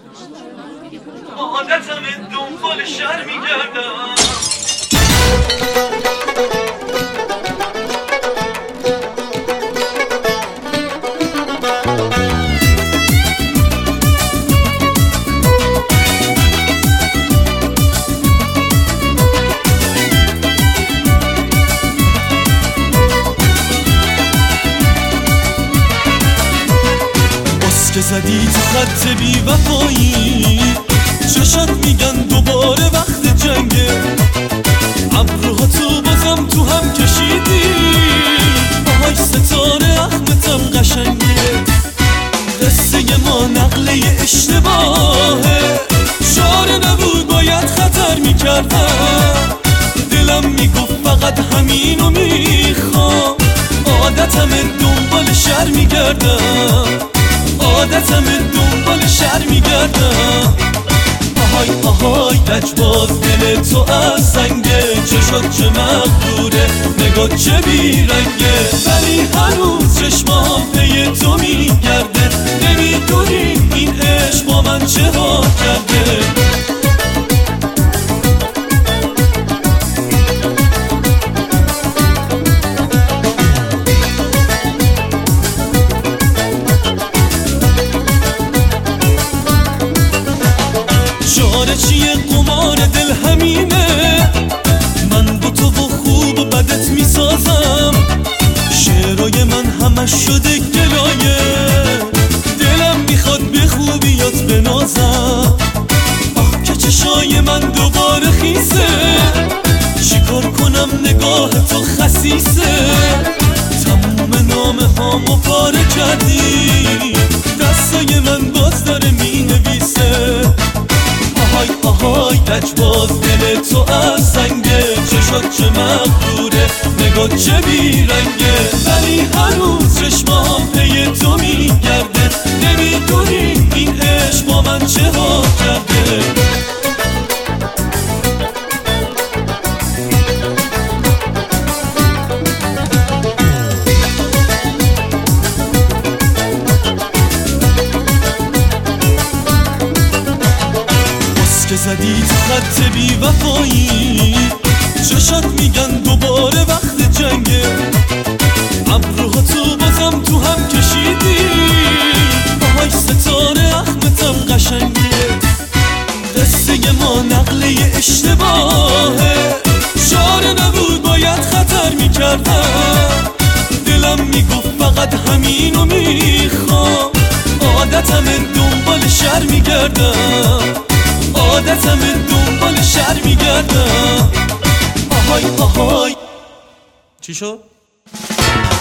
عادتم دنبال شهر میگردم. که زدی تو خط بی وفایی، چشات میگن دوباره وقت جنگه. ابروها تو بازم تو هم کشیدی، آهای ستاره اخمتم قشنگه. قصه ما نقله اشتباهه، چاره نبود باید خطر میکردم. دلم میگفت فقط همینو میخوام، عادتم دنبال شهر میگردم. عادتم دنبال شهر میگردم. آهای آهای لجباز دل تو از سنگه، چشات چه مغروره نگاه چه بیرنگه. ولی هنوز چشمام پی تو میگرده، نمیدونی این عشق با من چه ها کرده. چاره چیه قمار دل همینه، من با تو و خوب و بدت میسازم. شعرهای من همش شده گلایه، دلم میخواد به خوبیات بنازم. آه که چشای من دوباره خیسه، چیکار کنم نگاه تو خسیسه. تموم نامه هامو پاره کردی، دستای من باز داره مینویسه. آهای آهای لجباز دل تو از سنگه، چشات چه مغروره نگاه چه بیرنگه. ولی هنوز چشمام پی تو میگرده، نمیدونی این عشق با من چه ها کرده. که زدی تو خط بی وفایی، چشات میگن دوباره وقت جنگه. ابروها تو بازم تو هم کشیدی، آهای ستاره اخمتم قشنگه. قصه ما نقله اشتباهه، چاره نبود باید خطر میکردم. دلم میگفت فقط همینو میخوام، عادتم دنبال شهر میگردم. عادتم دنبال شهر میگردم. آهای آهای چی شد؟